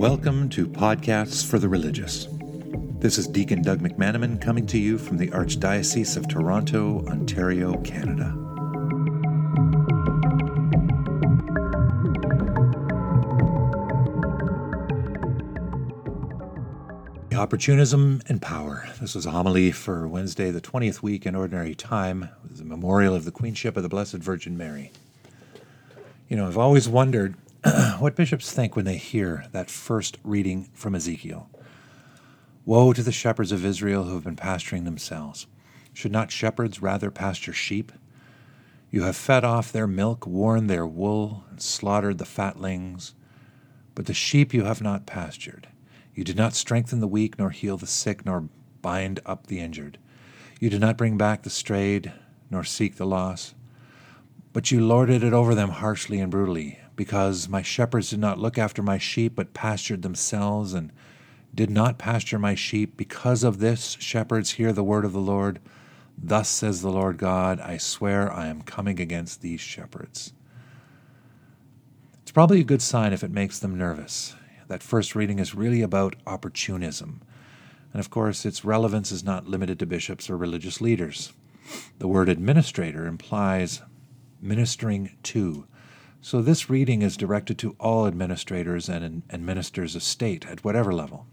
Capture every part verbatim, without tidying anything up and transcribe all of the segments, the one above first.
Welcome to Podcasts for the Religious. This is Deacon Doug McManaman coming to you from the Archdiocese of Toronto, Ontario, Canada. Opportunism and Power. This was a homily for Wednesday, the twentieth week in Ordinary Time. It was a memorial of the Queenship of the Blessed Virgin Mary. You know, I've always wondered what bishops think when they hear that first reading from Ezekiel. Woe to the shepherds of Israel who have been pasturing themselves. Should not shepherds rather pasture sheep? You have fed off their milk, worn their wool, and slaughtered the fatlings. But the sheep you have not pastured. You did not strengthen the weak, nor heal the sick, nor bind up the injured. You did not bring back the strayed, nor seek the lost. But you lorded it over them harshly and brutally, because my shepherds did not look after my sheep, but pastured themselves, and did not pasture my sheep. Because of this, shepherds, hear the word of the Lord. Thus says the Lord God, I swear I am coming against these shepherds. It's probably a good sign if it makes them nervous. That first reading is really about opportunism. And of course, its relevance is not limited to bishops or religious leaders. The word administrator implies ministering to. So this reading is directed to all administrators and, and ministers of state at whatever level.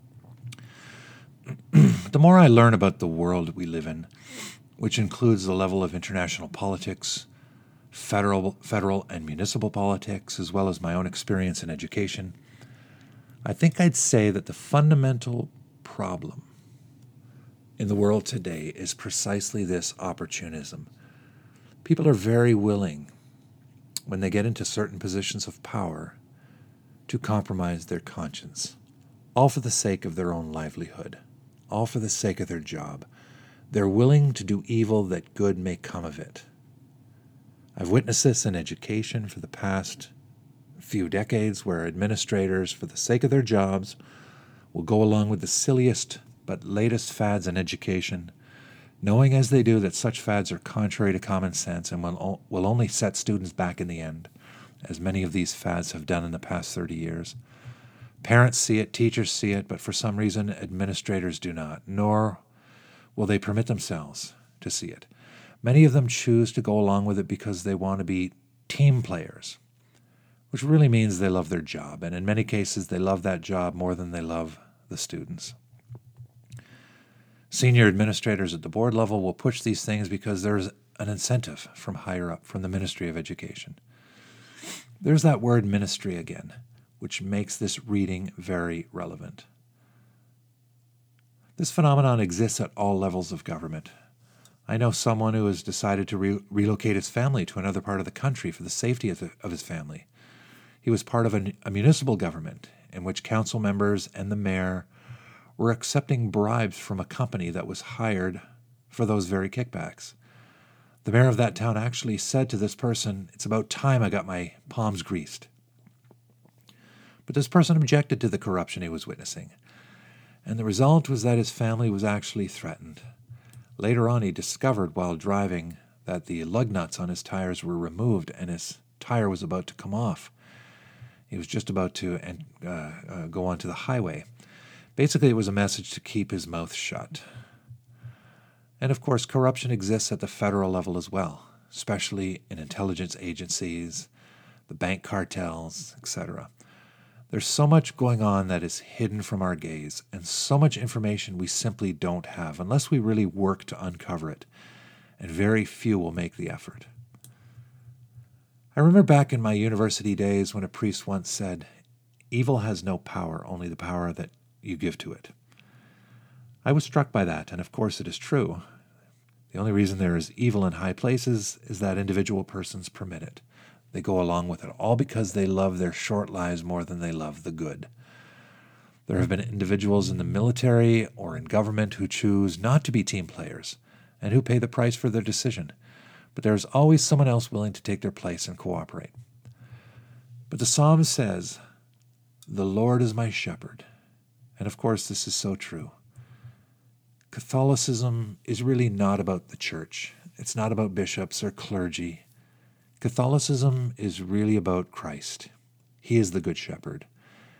The more I learn about the world we live in, which includes the level of international politics, federal, federal and municipal politics, as well as my own experience in education, I think I'd say that the fundamental problem in the world today is precisely this opportunism. People are very willing, when they get into certain positions of power, to compromise their conscience, all for the sake of their own livelihood, all for the sake of their job. They're willing to do evil that good may come of it. I've witnessed this in education for the past few decades, where administrators, for the sake of their jobs, will go along with the silliest but latest fads in education, knowing as they do that such fads are contrary to common sense and will, will only set students back in the end, as many of these fads have done in the past thirty years. Parents see it, teachers see it, but for some reason administrators do not, nor will they permit themselves to see it. Many of them choose to go along with it because they want to be team players, which really means they love their job, and in many cases they love that job more than they love the students. Senior administrators at the board level will push these things because there's an incentive from higher up, from the Ministry of Education. There's that word ministry again, which makes this reading very relevant. This phenomenon exists at all levels of government. I know someone who has decided to re- relocate his family to another part of the country for the safety of, the, of his family. He was part of a, a municipal government in which council members and the mayor were accepting bribes from a company that was hired for those very kickbacks. The mayor of that town actually said to this person, "It's about time I got my palms greased." But this person objected to the corruption he was witnessing, and the result was that his family was actually threatened. Later on, he discovered while driving that the lug nuts on his tires were removed and his tire was about to come off. He was just about to uh, uh, go onto the highway. Basically, it was a message to keep his mouth shut. And of course, corruption exists at the federal level as well, especially in intelligence agencies, the bank cartels, et cetera. There's so much going on that is hidden from our gaze, and so much information we simply don't have unless we really work to uncover it, and very few will make the effort. I remember back in my university days when a priest once said, "Evil has no power, only the power that you give to it." I was struck by that, and of course it is true. The only reason there is evil in high places is that individual persons permit it. They go along with it, all because they love their short lives more than they love the good. There have been individuals in the military or in government who choose not to be team players and who pay the price for their decision. But there is always someone else willing to take their place and cooperate. But the Psalm says, "The Lord is my shepherd." And of course, this is so true. Catholicism is really not about the church. It's not about bishops or clergy. Catholicism is really about Christ. He is the Good Shepherd.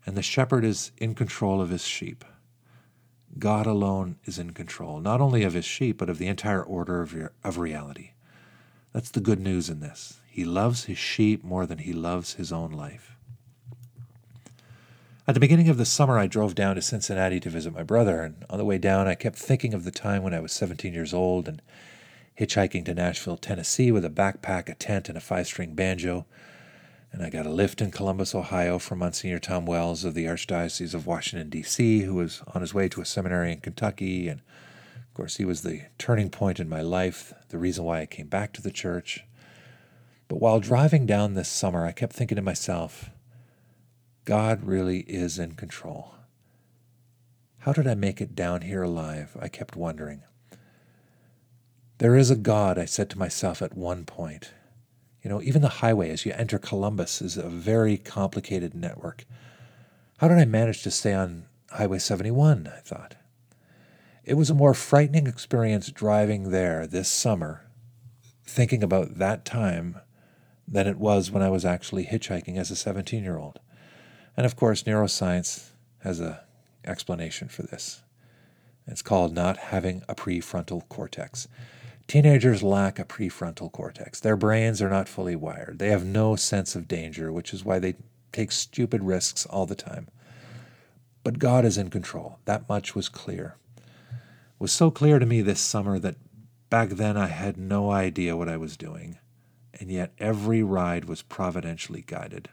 and the shepherd is in control of his sheep. God alone is in control, not only of his sheep, but of the entire order of, re- of reality. That's the good news in this. He loves his sheep more than he loves his own life. At the beginning of the summer, I drove down to Cincinnati to visit my brother, and on the way down, I kept thinking of the time when I was seventeen years old and hitchhiking to Nashville, Tennessee with a backpack, a tent, and a five-string banjo. And I got a lift in Columbus, Ohio from Monsignor Tom Wells of the Archdiocese of Washington, D C, who was on his way to a seminary in Kentucky. And, of course, he was the turning point in my life, the reason why I came back to the church. But while driving down this summer, I kept thinking to myself, God really is in control. How did I make it down here alive? I kept wondering. There is a God, I said to myself at one point. You know, even the highway as you enter Columbus is a very complicated network. How did I manage to stay on Highway seventy-one, I thought. It was a more frightening experience driving there this summer, thinking about that time, than it was when I was actually hitchhiking as a seventeen-year-old. And of course, neuroscience has an explanation for this. It's called not having a prefrontal cortex. Teenagers lack a prefrontal cortex. Their brains are not fully wired. They have no sense of danger, which is why they take stupid risks all the time. But God is in control. That much was clear. It was so clear to me this summer that back then I had no idea what I was doing, and yet every ride was providentially guided.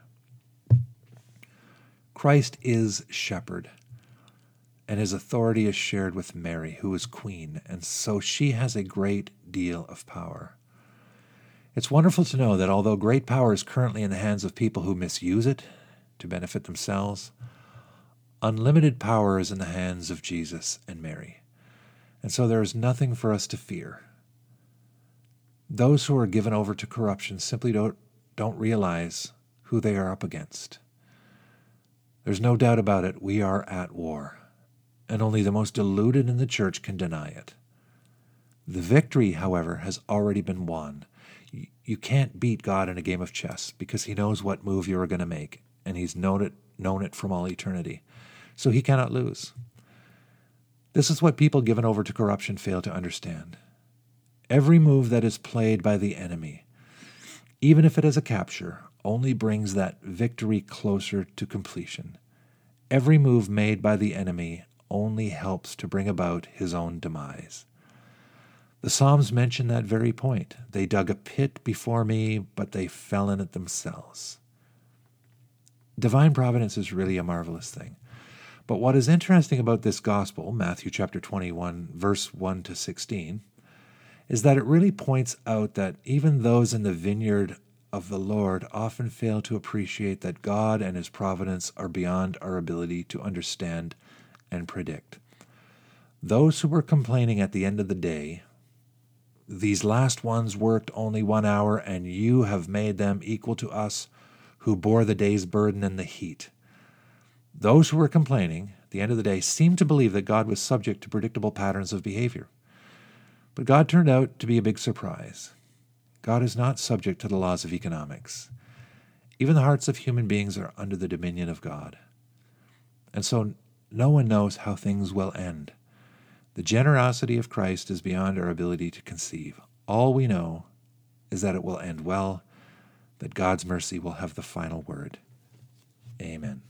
Christ is shepherd, and his authority is shared with Mary, who is queen, and so she has a great deal of power. It's wonderful to know that although great power is currently in the hands of people who misuse it to benefit themselves, unlimited power is in the hands of Jesus and Mary, and so there is nothing for us to fear. Those who are given over to corruption simply don't, don't realize who they are up against. There's no doubt about it, we are at war, and only the most deluded in the church can deny it. The victory, however, has already been won. You can't beat God in a game of chess because he knows what move you are going to make, and he's known it, known it from all eternity. So he cannot lose. This is what people given over to corruption fail to understand. Every move that is played by the enemy, even if it is a capture, only brings that victory closer to completion. Every move made by the enemy only helps to bring about his own demise. The Psalms mention that very point. They dug a pit before me, but they fell in it themselves. Divine providence is really a marvelous thing. But what is interesting about this gospel, Matthew chapter twenty-one, verse one to sixteen, is that it really points out that even those in the vineyard of the Lord often fail to appreciate that God and his providence are beyond our ability to understand and predict. Those who were complaining at the end of the day, these last ones worked only one hour, and you have made them equal to us who bore the day's burden and the heat. Those who were complaining at the end of the day seemed to believe that God was subject to predictable patterns of behavior. But God turned out to be a big surprise. God is not subject to the laws of economics. Even the hearts of human beings are under the dominion of God. And so no one knows how things will end. The generosity of Christ is beyond our ability to conceive. All we know is that it will end well, that God's mercy will have the final word. Amen.